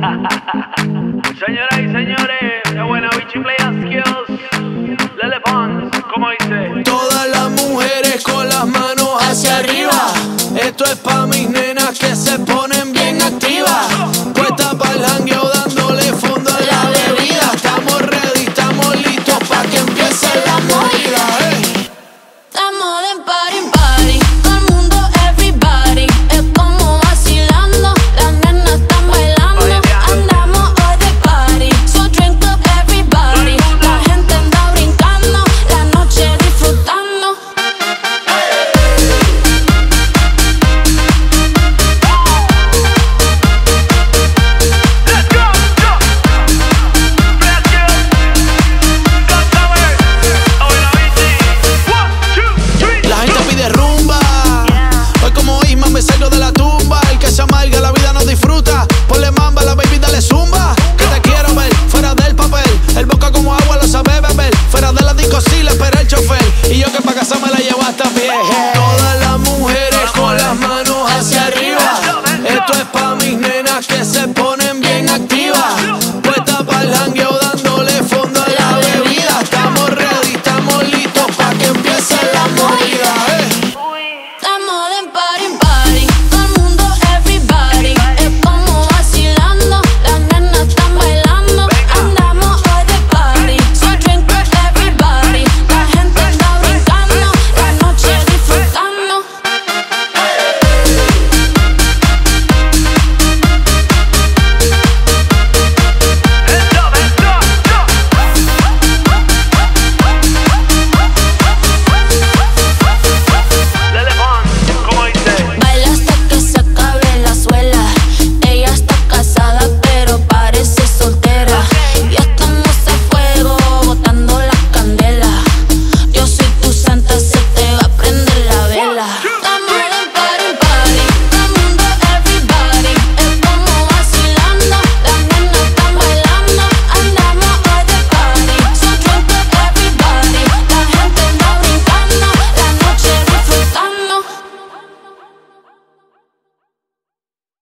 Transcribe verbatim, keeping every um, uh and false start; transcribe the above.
Señoras y señores, de buena bichi play skills. Lele Pons, como dice. Todas las mujeres con las manos hacia arriba. Esto es pa' mis nenas.